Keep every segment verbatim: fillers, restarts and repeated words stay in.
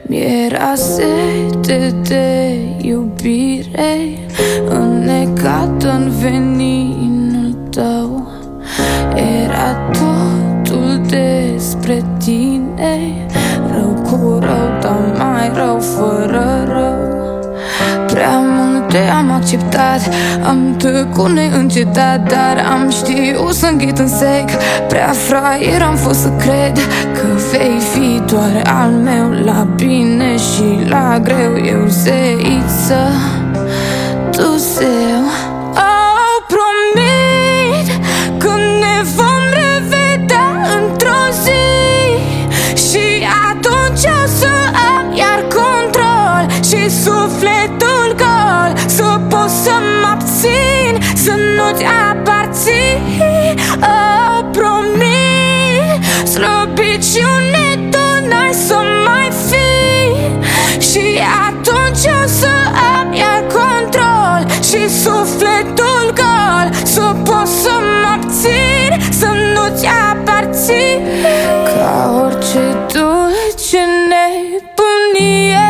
Mi-era sete de iubire, înnecat în veninul tău. Era totul despre tine, rău cu rău, dar mai rău fără rău. Prea multe am acceptat, am tăcut neîncetat, dar am știut să înghit în sec. Prea fraier am fost să cred că vei fi doar al meu, la bine și la greu. Eu zeiță, tu zeu. Oh, promit că ne vom revedea într-o zi, și atunci o să am iar control și sufletul gol, să pot să mă abțin, să nu-ți aparțin. Oh, promit, slăbiciune tu n-ai să mai fi, și atunci o să am iar control și sufletul gol, să pot să mă abțin, să nu-ți aparțin. Ca orice dulce nebunie,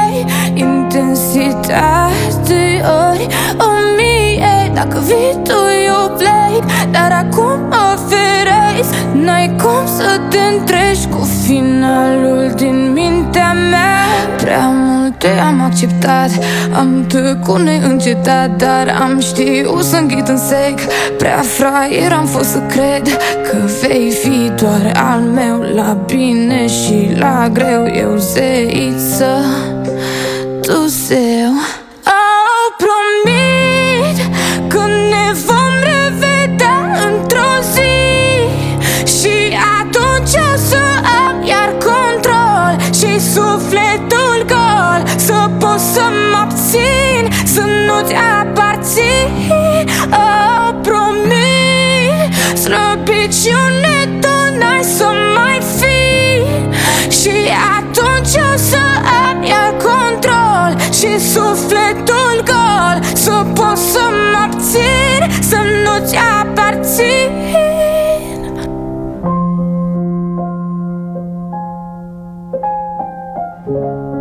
intensitate ori o mie. Dacă vii tu eu plec, dar acum mă ferezi. N-ai cum să te întrești cu finalul din mintea mea. Prea multe am acceptat, am tăcut neîncetat, dar am știut să înghit în sec. Prea fraier am fost să cred că vei fi doar al meu, la bine și la greu. Eu zeiță, tu zeu. Oh, promit că ne vom revedea într-o zi, și atunci o să am iar control și sufletul gol, să pot să mă abțin, să nu-ți aparțin. Oh, promit, slăbiciune tu n-ai să mai fi, și atunci o să am iar control și sufletul gol, să pot să mă abțin, să nu-ți aparțin. Thank you.